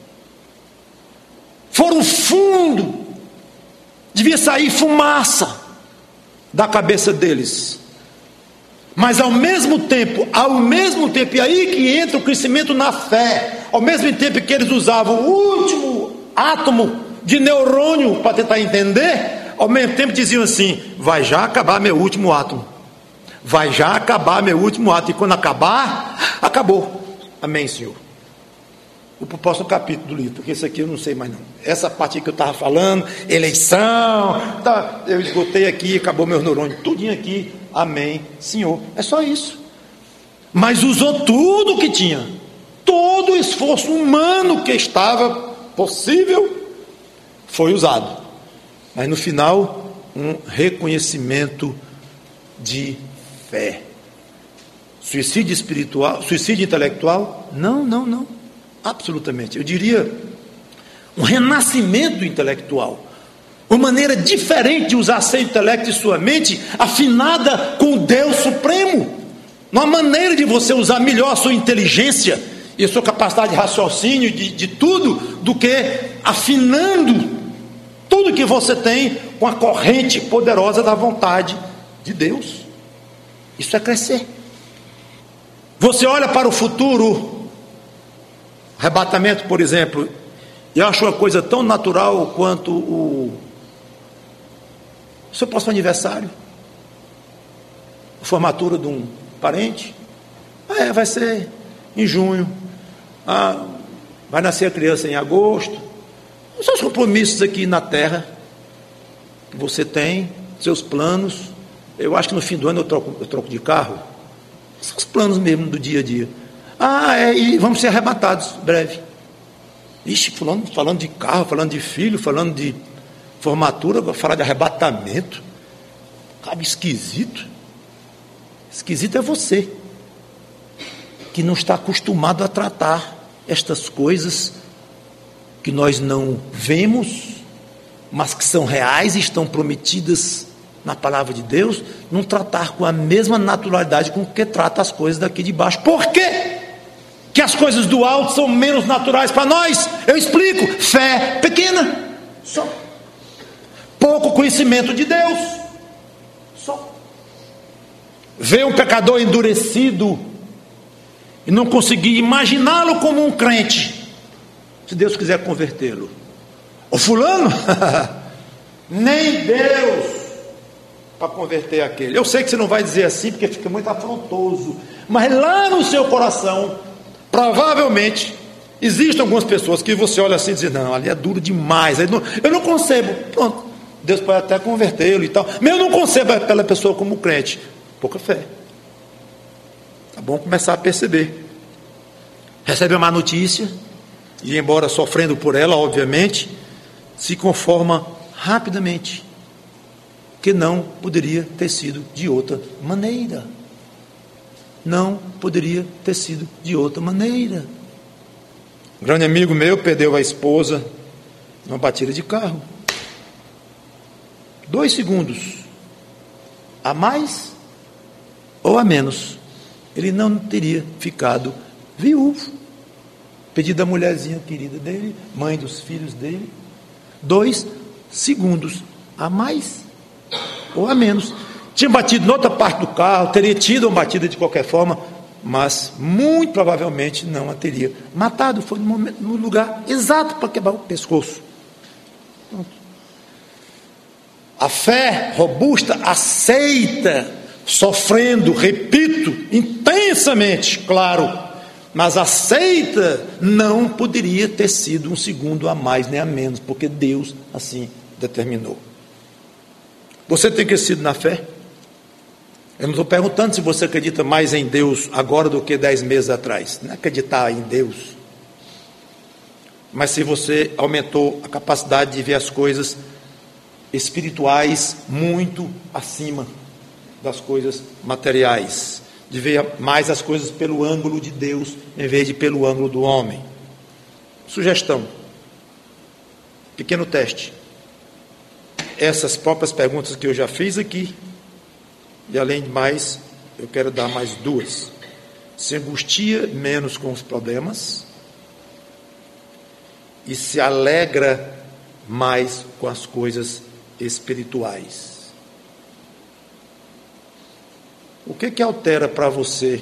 Speaker 1: Foram fundo, devia sair fumaça da cabeça deles, mas ao mesmo tempo, ao mesmo tempo, e aí que entra o crescimento na fé, ao mesmo tempo que eles usavam o último átomo de neurônio para tentar entender, ao mesmo tempo diziam assim: vai já acabar meu último átomo, vai já acabar meu último átomo, e quando acabar, acabou, amém, Senhor. O próximo capítulo do livro, porque isso aqui eu não sei mais não. Essa parte que eu estava falando, eleição, tá, eu esgotei aqui, acabou meus neurônios, tudinho aqui, amém, Senhor. É só isso. Mas usou tudo que tinha, todo o esforço humano que estava possível foi usado. Mas no final, um reconhecimento de fé. Suicídio espiritual, suicídio intelectual? Não, não, não. Absolutamente, eu diria um renascimento intelectual, uma maneira diferente de usar seu intelecto e sua mente afinada com o Deus Supremo, uma maneira de você usar melhor a sua inteligência e a sua capacidade de raciocínio, de, de tudo, do que afinando tudo que você tem com a corrente poderosa da vontade de Deus. Isso é crescer. Você olha para o futuro, arrebatamento, por exemplo, eu acho uma coisa tão natural quanto o, o seu próximo aniversário, a formatura de um parente. Ah, é, vai ser em junho, ah, vai nascer a criança em agosto. Os seus compromissos aqui na terra que você tem, seus planos. Eu acho que no fim do ano eu troco, eu troco de carro. São os planos mesmo do dia a dia. Ah, é, e vamos ser arrebatados breve. Ixi, falando, falando de carro, falando de filho, falando de formatura, agora falar de arrebatamento. Cabe esquisito. Esquisito é você, que não está acostumado a tratar estas coisas que nós não vemos, mas que são reais e estão prometidas na palavra de Deus, não tratar com a mesma naturalidade com que trata as coisas daqui de baixo. Por quê? Que as coisas do alto são menos naturais para nós? Eu explico: fé pequena, só. Pouco conhecimento de Deus, só. Ver um pecador endurecido e não conseguir imaginá-lo como um crente, se Deus quiser convertê-lo. O fulano, nem Deus para converter aquele. Eu sei que você não vai dizer assim porque fica muito afrontoso, mas lá no seu coração, provavelmente, existem algumas pessoas que você olha assim e diz: não, ali é duro demais, eu não, eu não concebo. Pronto, Deus pode até convertê-lo e tal, mas eu não concebo aquela pessoa como crente. Pouca fé. Tá bom começar a perceber. Recebe uma má notícia e, embora sofrendo por ela, obviamente, se conforma rapidamente, que não poderia ter sido de outra maneira. Não poderia ter sido de outra maneira. Um grande amigo meu perdeu a esposa numa batida de carro. Dois segundos a mais ou a menos, ele não teria ficado viúvo. Pedido da mulherzinha querida dele, mãe dos filhos dele. Dois segundos a mais ou a menos. Tinha batido noutra parte do carro, teria tido uma batida de qualquer forma, mas muito provavelmente não a teria matado. Foi no, momento, no lugar exato para quebrar o pescoço. Pronto. A fé robusta aceita, sofrendo, repito, intensamente, claro, mas aceita. Não poderia ter sido um segundo a mais nem a menos, porque Deus assim determinou. Você tem crescido na fé? Eu não estou perguntando se você acredita mais em Deus agora do que dez meses atrás. Não é acreditar em Deus. Mas se você aumentou a capacidade de ver as coisas espirituais muito acima das coisas materiais. De ver mais as coisas pelo ângulo de Deus, em vez de pelo ângulo do homem. Sugestão. Pequeno teste. Essas próprias perguntas que eu já fiz aqui. E além de mais, eu quero dar mais duas. Se angustia menos com os problemas e se alegra mais com as coisas espirituais. O que que altera para você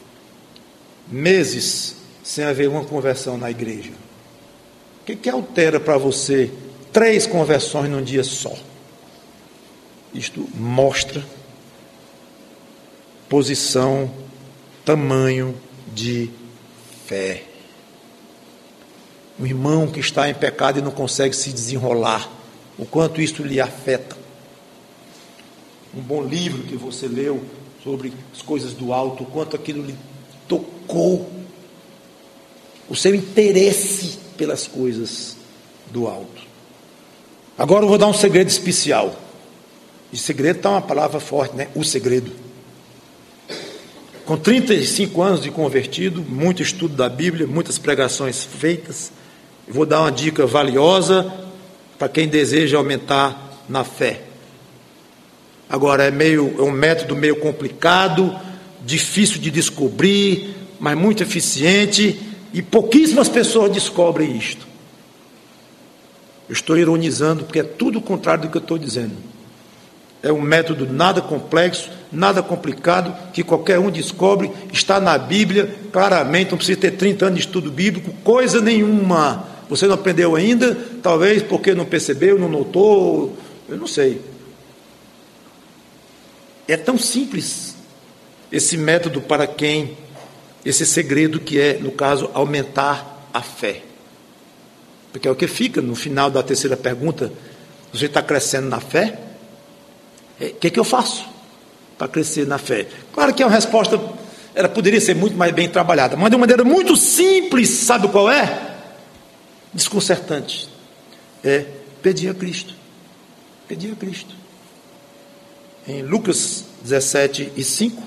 Speaker 1: meses sem haver uma conversão na igreja? O que que altera para você três conversões num dia só? Isto mostra posição, tamanho de fé. Um irmão que está em pecado e não consegue se desenrolar, o quanto isso lhe afeta. Um bom livro que você leu sobre as coisas do alto, o quanto aquilo lhe tocou, o seu interesse pelas coisas do alto. Agora eu vou dar um segredo especial. E segredo está uma palavra forte, né? O segredo. Com trinta e cinco anos de convertido, muito estudo da Bíblia, muitas pregações feitas, eu vou dar uma dica valiosa para quem deseja aumentar na fé. Agora, é, meio, é um método meio complicado, difícil de descobrir, mas muito eficiente, e pouquíssimas pessoas descobrem isto. Eu estou ironizando, porque é tudo o contrário do que eu estou dizendo. É um método nada complexo, nada complicado, que qualquer um descobre, está na Bíblia, claramente, não precisa ter trinta anos de estudo bíblico, coisa nenhuma. Você não aprendeu ainda, talvez porque não percebeu, não notou, eu não sei. É tão simples esse método para quem, esse segredo que é, no caso, aumentar a fé. Porque é o que fica no final da terceira pergunta, você está crescendo na fé? O que, que eu faço para crescer na fé? Claro que é uma resposta, ela poderia ser muito mais bem trabalhada, mas de uma maneira muito simples, sabe qual é? Desconcertante. É pedir a Cristo. Pedir a Cristo. Em Lucas dezessete e cinco,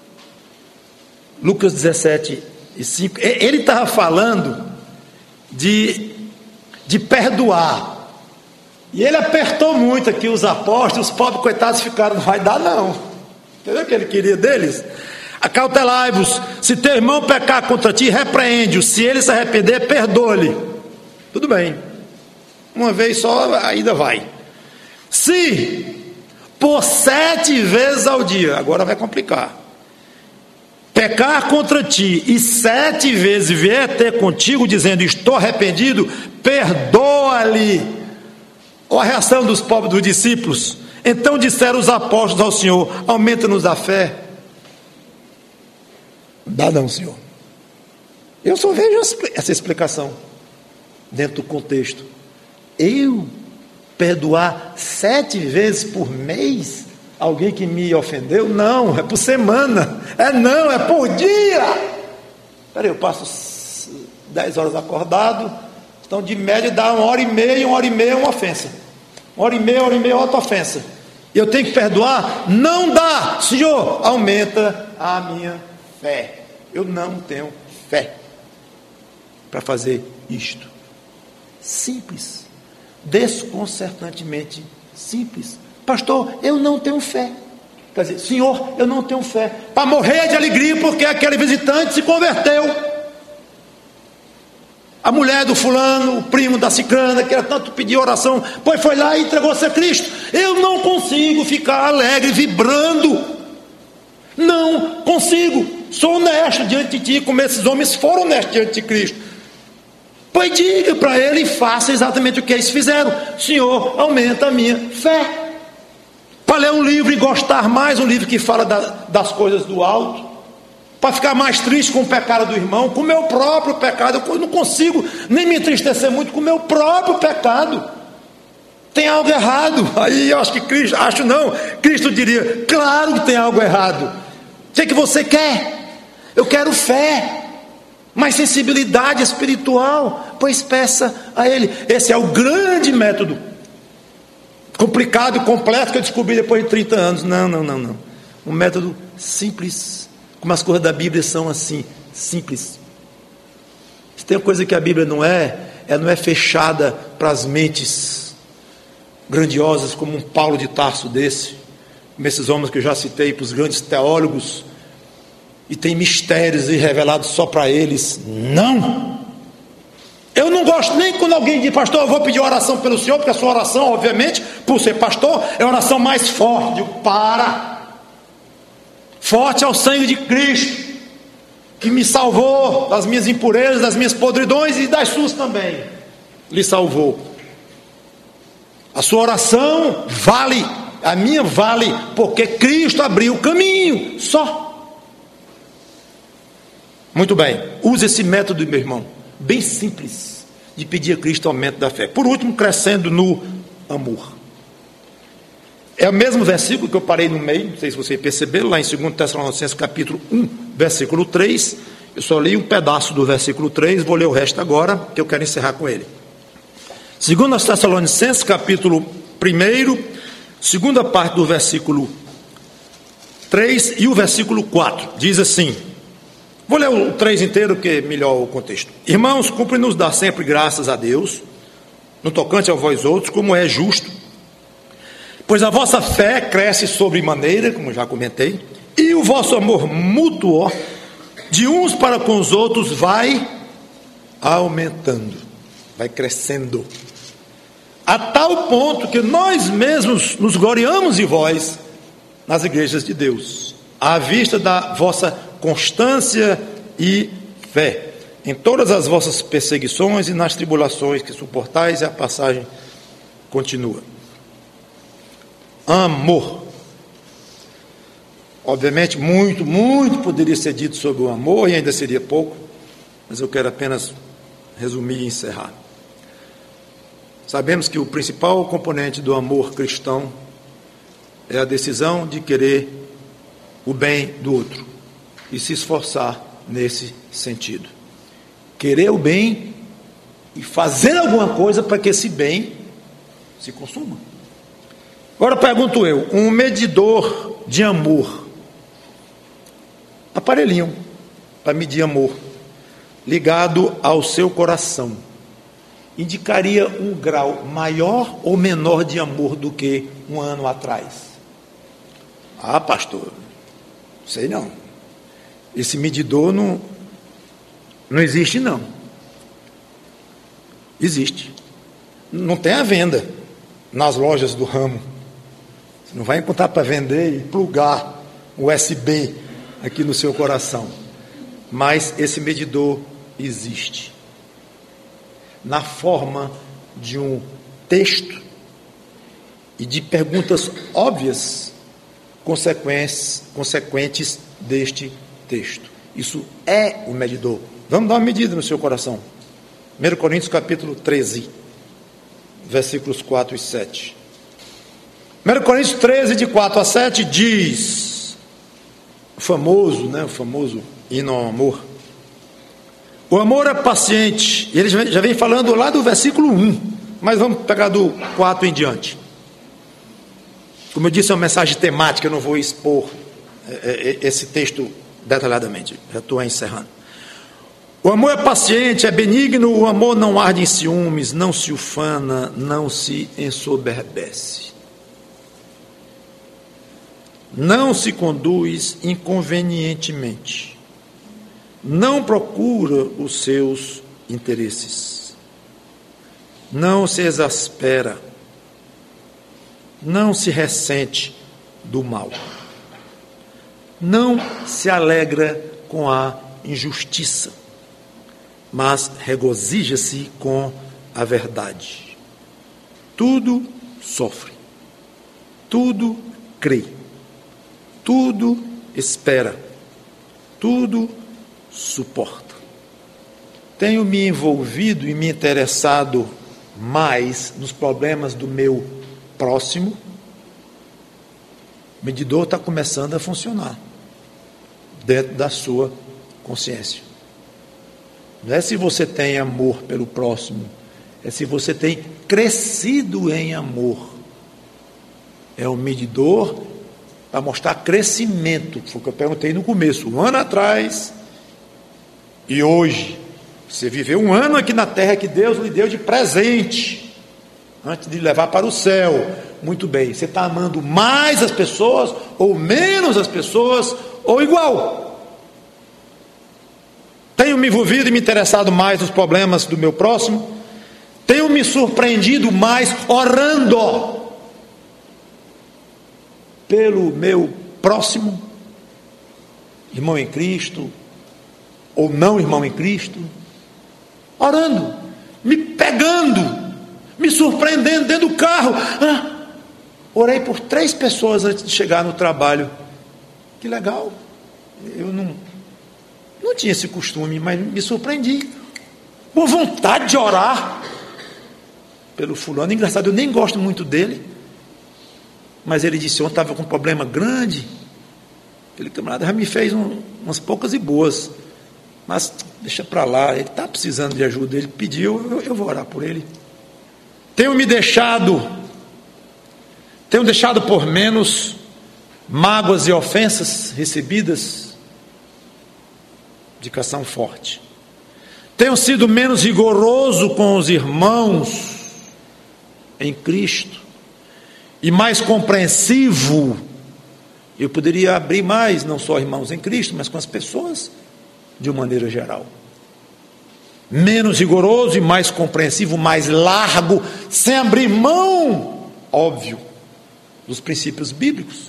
Speaker 1: Lucas dezessete e cinco, ele estava falando de, de perdoar. E ele apertou muito aqui os apóstolos, os pobres coitados ficaram, não vai dar não. Entendeu o que ele queria deles? Acautelai-vos, se teu irmão pecar contra ti, repreende-o, se ele se arrepender, perdoa-lhe. Tudo bem, uma vez só ainda vai. Se por sete vezes ao dia, agora vai complicar, pecar contra ti e sete vezes vier ter contigo dizendo estou arrependido, perdoa-lhe. Ou a reação dos pobres dos discípulos? Então disseram os apóstolos ao Senhor, aumenta-nos a fé. Dá não, Senhor. Eu só vejo essa explicação dentro do contexto. Eu perdoar sete vezes por mês alguém que me ofendeu? Não, é por semana. É não, é por dia. Peraí, eu passo dez horas acordado. Então, de média, dá uma hora e meia, uma hora e meia é uma ofensa. Uma hora e meia, uma hora e meia é outra ofensa. E eu tenho que perdoar? Não dá. Senhor, aumenta a minha fé. Eu não tenho fé para fazer isto. Simples. Desconcertantemente simples. Pastor, eu não tenho fé. Quer dizer, Senhor, eu não tenho fé. Para morrer de alegria porque aquele visitante se converteu. A mulher do fulano, o primo da cicrana, que era tanto pedir oração, pois foi lá e entregou-se a Cristo. Eu não consigo ficar alegre, vibrando. Não consigo. Sou honesto diante de ti, como esses homens foram honestos diante de Cristo. Pois diga para ele e faça exatamente o que eles fizeram. Senhor, aumenta a minha fé. Para ler um livro e gostar mais, um livro que fala da, das coisas do alto. Para ficar mais triste com o pecado do irmão, com o meu próprio pecado. Eu não consigo nem me entristecer muito com o meu próprio pecado. tem algo errado. Aí eu acho que Cristo, acho não, Cristo diria, claro que tem algo errado. O que é que você quer? Eu quero fé, mais sensibilidade espiritual, pois peça a Ele. Esse é o grande método, complicado e complexo, que eu descobri depois de trinta anos. Não, não, não, não. Um método simples, como as coisas da Bíblia são assim, simples. Se tem uma coisa que a Bíblia não é, ela não é fechada para as mentes grandiosas, como um Paulo de Tarso desse, como esses homens que eu já citei, para os grandes teólogos, e tem mistérios e revelados só para eles. Não! Eu não gosto nem quando alguém diz, pastor, eu vou pedir oração pelo senhor, porque a sua oração, obviamente, por ser pastor, é a oração mais forte. Eu digo, para! Forte é o sangue de Cristo, que me salvou das minhas impurezas, das minhas podridões e das suas também. Lhe salvou. A sua oração vale, a minha vale, porque Cristo abriu o caminho, só. Muito bem, use esse método, meu irmão, bem simples, de pedir a Cristo aumento da fé. Por último, crescendo no amor. É o mesmo versículo que eu parei no meio, não sei se você percebeu, lá em dois Tessalonicenses capítulo um, versículo três. Eu só li um pedaço do versículo três, vou ler o resto agora, que eu quero encerrar com ele. dois Tessalonicenses capítulo um, segunda parte do versículo três e o versículo quatro, diz assim, vou ler o três inteiro, porque é melhor o contexto. Irmãos, cumpre-nos dar sempre graças a Deus, no tocante a vós outros, como é justo, pois a vossa fé cresce sobremaneira, como já comentei, e o vosso amor mútuo de uns para com os outros vai aumentando, vai crescendo, a tal ponto que nós mesmos nos gloriamos em vós nas igrejas de Deus, à vista da vossa constância e fé, em todas as vossas perseguições e nas tribulações que suportais, e a passagem continua. Amor. Obviamente, muito, muito poderia ser dito sobre o amor, e ainda seria pouco, mas eu quero apenas resumir e encerrar. Sabemos que o principal componente do amor cristão é a decisão de querer o bem do outro e se esforçar nesse sentido. Querer o bem e fazer alguma coisa para que esse bem se consuma. Agora pergunto eu, um medidor de amor, aparelhinho para medir amor, ligado ao seu coração, indicaria um grau maior ou menor de amor do que um ano atrás? Ah, pastor, sei não. Esse medidor não, não existe não. Existe. Não tem à venda nas lojas do ramo. Você não vai encontrar para vender e plugar o U S B aqui no seu coração. Mas esse medidor existe. Na forma de um texto e de perguntas óbvias, consequentes, consequentes deste texto. Isso é o medidor. Vamos dar uma medida no seu coração. primeiro Coríntios capítulo treze, versículos quatro e sete. primeiro Coríntios treze, de quatro a sete, diz, o famoso, né, o famoso hino ao amor. O amor é paciente. Ele já vem falando lá do versículo um, mas vamos pegar do quatro em diante. Como eu disse, é uma mensagem temática, eu não vou expor esse texto detalhadamente, já estou encerrando. O amor é paciente, é benigno, o amor não arde em ciúmes, não se ufana, não se ensoberbece, não se conduz inconvenientemente, não procura os seus interesses, não se exaspera, não se ressente do mal, não se alegra com a injustiça, mas regozija-se com a verdade. Tudo sofre, tudo crê, tudo espera, tudo suporta. Tenho me envolvido e me interessado mais nos problemas do meu próximo, o medidor está começando a funcionar dentro da sua consciência. Não é se você tem amor pelo próximo, é se você tem crescido em amor. É um medidor para mostrar crescimento. Foi o que eu perguntei no começo, um ano atrás e hoje. Você viveu um ano aqui na terra que Deus lhe deu de presente, antes de levar para o céu. Muito bem, você está amando mais as pessoas, ou menos as pessoas, ou igual? Tenho me envolvido e me interessado mais nos problemas do meu próximo? Tenho me surpreendido mais orando pelo meu próximo, irmão em Cristo, ou não irmão em Cristo? Orando, me pegando, me surpreendendo dentro do carro. Ah, orei por três pessoas antes de chegar no trabalho. Que legal. Eu não, não tinha esse costume, mas me surpreendi. Com vontade de orar pelo fulano. Engraçado, eu nem gosto muito dele, mas ele disse ontem estava com um problema grande. Aquele camarada já me fez um, umas poucas e boas, mas deixa para lá, ele está precisando de ajuda, ele pediu, eu, eu vou orar por ele. Tenho me deixado, tenho deixado por menos mágoas e ofensas recebidas, indicação forte. Tenho sido menos rigoroso com os irmãos em Cristo, e mais compreensivo. Eu poderia abrir mais, não só irmãos em Cristo, mas com as pessoas de uma maneira geral. Menos rigoroso e mais compreensivo, mais largo, sem abrir mão, óbvio, dos princípios bíblicos.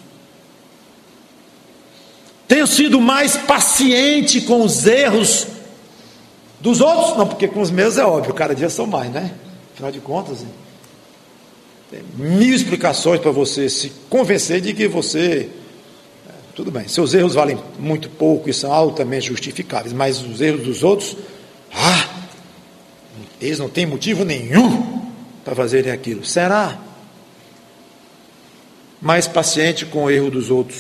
Speaker 1: Tenho sido mais paciente com os erros dos outros, não, porque com os meus é óbvio, cada dia são mais, né? Afinal de contas, tem mil explicações para você se convencer de que você... Tudo bem, seus erros valem muito pouco e são altamente justificáveis, mas os erros dos outros, ah, eles não têm motivo nenhum para fazerem aquilo. Será? Mais paciente com o erro dos outros.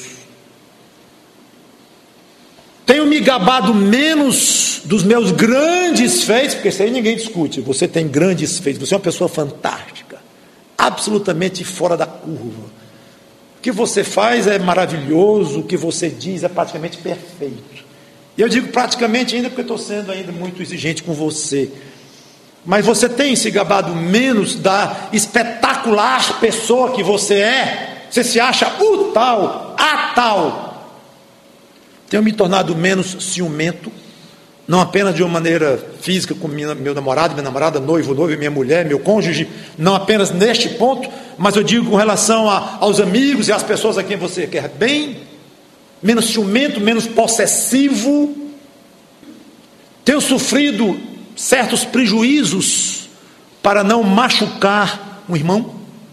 Speaker 1: Tenho me gabado menos dos meus grandes feitos, porque isso aí ninguém discute. Você tem grandes feitos, você é uma pessoa fantástica, absolutamente fora da curva. O que você faz é maravilhoso, o que você diz é praticamente perfeito. E eu digo praticamente ainda porque estou sendo ainda muito exigente com você. Mas você tem se gabado menos da espetacular pessoa que você é? Você se acha o tal, a tal? Tenho me tornado menos ciumento, não apenas de uma maneira física com minha, meu namorado, minha namorada, noivo, noivo, minha mulher, meu cônjuge, não apenas neste ponto, mas eu digo com relação a, aos amigos e às pessoas a quem você quer bem, menos ciumento, menos possessivo. Tenho sofrido certos prejuízos para não machucar um irmão,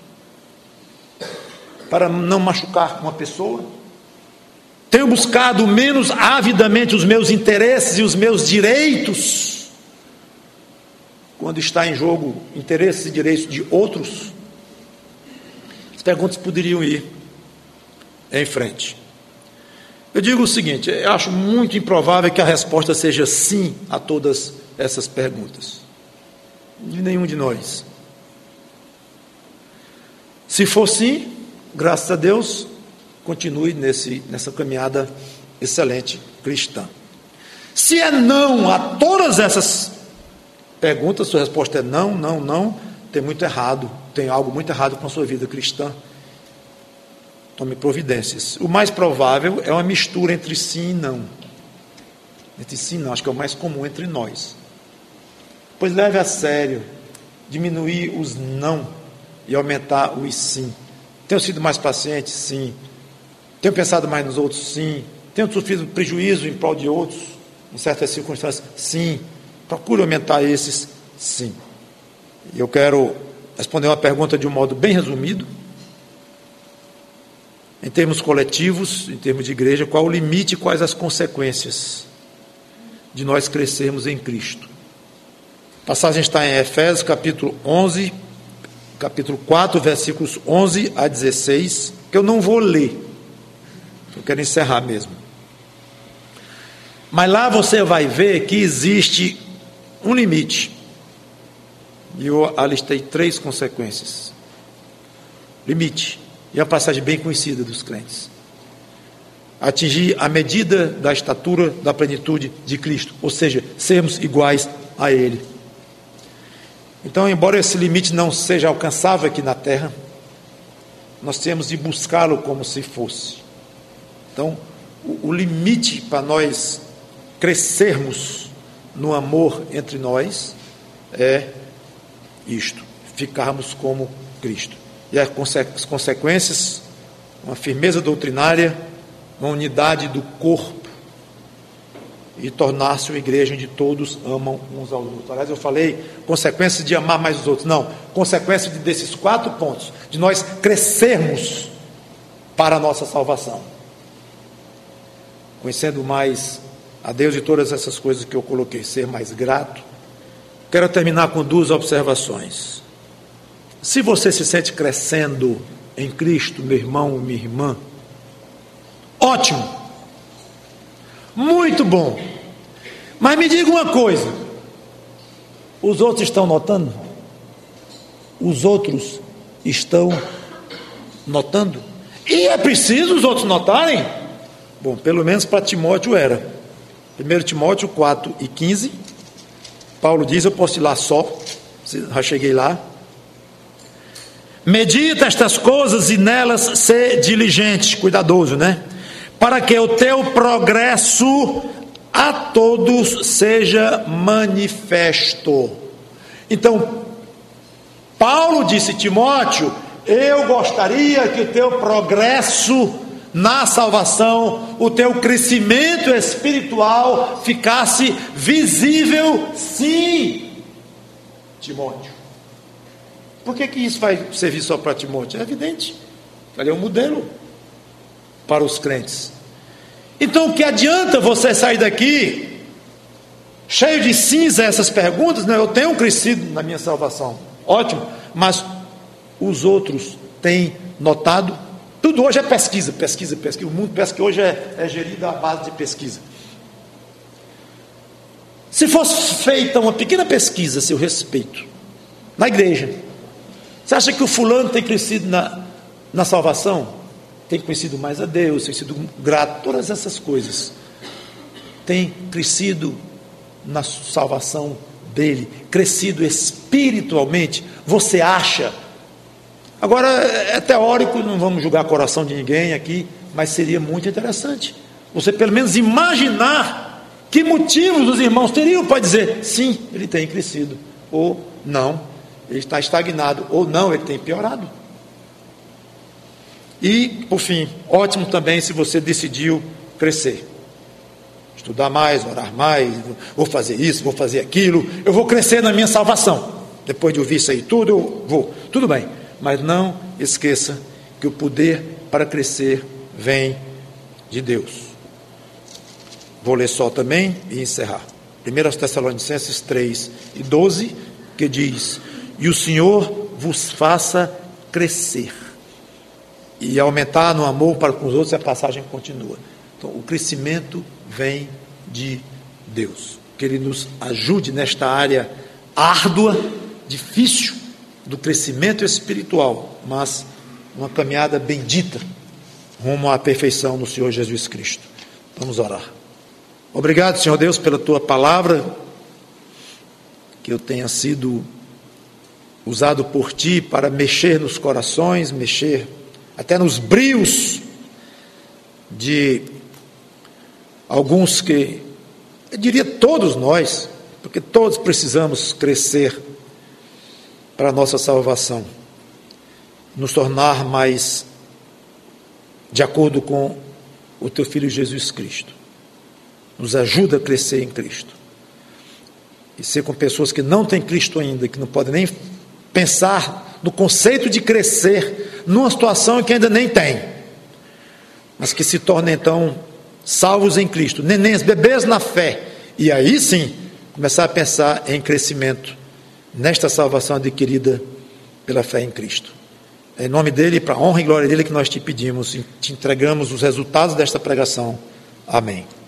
Speaker 1: para não machucar uma pessoa. Tenho buscado menos avidamente os meus interesses e os meus direitos, quando está em jogo interesses e direitos de outros. As perguntas poderiam ir em frente. Eu digo o seguinte, eu acho muito improvável que a resposta seja sim a todas essas perguntas. De nenhum de nós. Se for sim, graças a Deus, continue nesse, nessa caminhada excelente cristã. Se é não a todas essas perguntas, sua resposta é não, não, não, tem muito errado, tem algo muito errado com a sua vida cristã. Tome providências. O mais provável é uma mistura entre sim e não. Entre sim e não, acho que é o mais comum entre nós. Pois leve a sério, diminuir os não e aumentar os sim. Tenho sido mais paciente? Sim. Tenho pensado mais nos outros? Sim. Tenho sofrido prejuízo em prol de outros, em certas circunstâncias? Sim. Procure aumentar esses? Sim. E eu quero responder uma pergunta de um modo bem resumido. Em termos coletivos, em termos de igreja, qual o limite e quais as consequências de nós crescermos em Cristo? A passagem está em Efésios, capítulo onze, capítulo quatro, versículos onze a dezesseis, que eu não vou ler, eu quero encerrar mesmo. Mas lá você vai ver que existe um limite, e eu alistei três consequências. Limite, e é uma passagem bem conhecida dos crentes: atingir a medida da estatura da plenitude de Cristo, ou seja, sermos iguais a Ele. Então, embora esse limite não seja alcançável aqui na terra, nós temos de buscá-lo como se fosse. Então, o, o limite para nós crescermos no amor entre nós é isto: ficarmos como Cristo. E as consequências, uma firmeza doutrinária, uma unidade do corpo, e tornar-se uma igreja onde todos amam uns aos outros. Aliás, eu falei consequências de amar mais os outros. Não, consequência de, desses quatro pontos, de nós crescermos para a nossa salvação, conhecendo mais a Deus e todas essas coisas que eu coloquei, ser mais grato. Quero terminar com duas observações. Se você se sente crescendo em Cristo, meu irmão, minha irmã, ótimo, muito bom. Mas me diga uma coisa: os outros estão notando? Os outros estão notando? E é preciso os outros notarem? Bom, pelo menos para Timóteo era. primeiro Timóteo quatro e quinze, Paulo diz, eu posso ir lá só, já cheguei lá: medita estas coisas e nelas ser diligente, cuidadoso, né? Para que o teu progresso a todos seja manifesto. Então, Paulo disse: Timóteo, eu gostaria que o teu progresso na salvação, o teu crescimento espiritual ficasse visível, sim, Timóteo. Por que que isso vai servir só para Timóteo? É evidente, ele é um modelo para os crentes. Então, que adianta você sair daqui cheio de cinza essas perguntas? Não, eu tenho crescido na minha salvação, ótimo, mas os outros têm notado? Tudo hoje é pesquisa, pesquisa, pesquisa. O mundo parece que hoje é, é gerido à base de pesquisa. Se fosse feita uma pequena pesquisa a seu respeito na igreja, você acha que o fulano tem crescido na, na salvação? Tem conhecido mais a Deus, tem sido grato, todas essas coisas, tem crescido na salvação dele, crescido espiritualmente? Você acha? Agora é teórico, não vamos julgar o coração de ninguém aqui, mas seria muito interessante você pelo menos imaginar que motivos os irmãos teriam para dizer: sim, ele tem crescido, ou não, ele está estagnado, ou não, ele tem piorado. E, por fim, ótimo também se você decidiu crescer, estudar mais, orar mais, vou fazer isso, vou fazer aquilo, eu vou crescer na minha salvação. Depois de ouvir isso aí tudo, eu vou, tudo bem, mas não esqueça que o poder para crescer vem de Deus. Vou ler só também e encerrar. primeira Tessalonicenses três e doze, que diz: e o Senhor vos faça crescer e aumentar no amor para com os outros. E a passagem continua. Então, o crescimento vem de Deus. Que Ele nos ajude nesta área árdua, difícil, do crescimento espiritual, mas uma caminhada bendita rumo à perfeição no Senhor Jesus Cristo. Vamos orar. Obrigado, Senhor Deus, pela Tua palavra, que eu tenha sido usado por Ti para mexer nos corações, mexer até nos brios de alguns que, eu diria todos nós, porque todos precisamos crescer para a nossa salvação, nos tornar mais de acordo com o Teu Filho Jesus Cristo. Nos ajuda a crescer em Cristo e ser com pessoas que não têm Cristo ainda, que não podem nem pensar no conceito de crescer numa situação em que ainda nem tem, mas que se tornem então salvos em Cristo, nenéns, bebês na fé, e aí sim começar a pensar em crescimento nesta salvação adquirida pela fé em Cristo. É em nome dele, para a honra e glória dele, que nós te pedimos e te entregamos os resultados desta pregação. Amém.